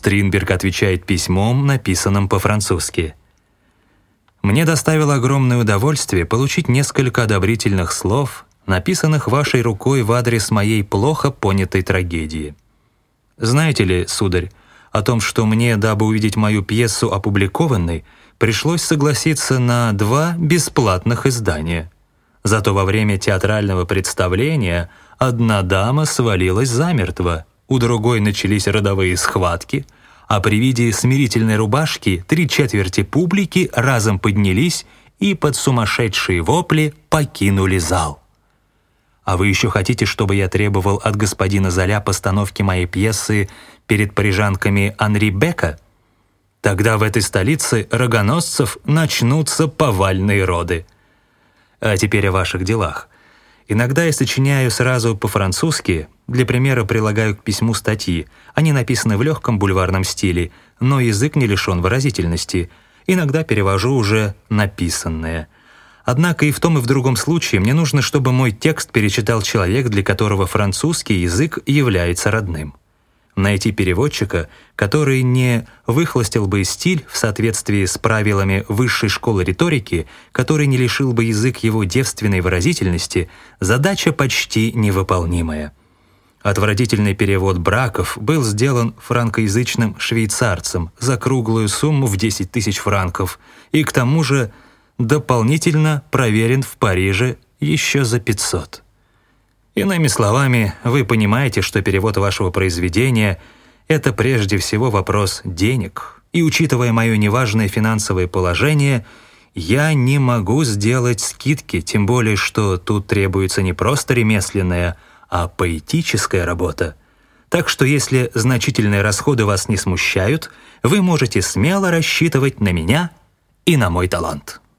Стринберг отвечает письмом, написанным по-французски. Мне доставило огромное удовольствие получить несколько одобрительных слов, написанных вашей рукой в адрес моей плохо понятой трагедии. Знаете ли, сударь, о том, что мне, дабы увидеть мою пьесу опубликованной, пришлось согласиться на 2 бесплатных издания. Зато во время театрального представления одна дама свалилась замертво, у другой начались родовые схватки, а при виде смирительной рубашки 3/4 публики разом поднялись и под сумасшедшие вопли покинули зал. А вы еще хотите, чтобы я требовал от господина Золя постановки моей пьесы перед парижанками Анри Бека? Тогда в этой столице рогоносцев начнутся повальные роды. А теперь о ваших делах. Иногда я сочиняю сразу по-французски, для примера прилагаю к письму статьи. Они написаны в легком бульварном стиле, но язык не лишен выразительности. Иногда перевожу уже написанное. Однако и в том, и в другом случае мне нужно, чтобы мой текст перечитал человек, для которого французский язык является родным. Найти переводчика, который не выхолостил бы стиль в соответствии с правилами высшей школы риторики, который не лишил бы язык его девственной выразительности, задача почти невыполнимая. Отвратительный перевод браков был сделан франкоязычным швейцарцем за круглую сумму в 10 000 франков и к тому же дополнительно проверен в Париже еще за 500. Иными словами, вы понимаете, что перевод вашего произведения — это прежде всего вопрос денег, и, учитывая мое неважное финансовое положение, я не могу сделать скидки, тем более что тут требуется не просто ремесленная, а поэтическая работа. Так что если значительные расходы вас не смущают, вы можете смело рассчитывать на меня и на мой талант.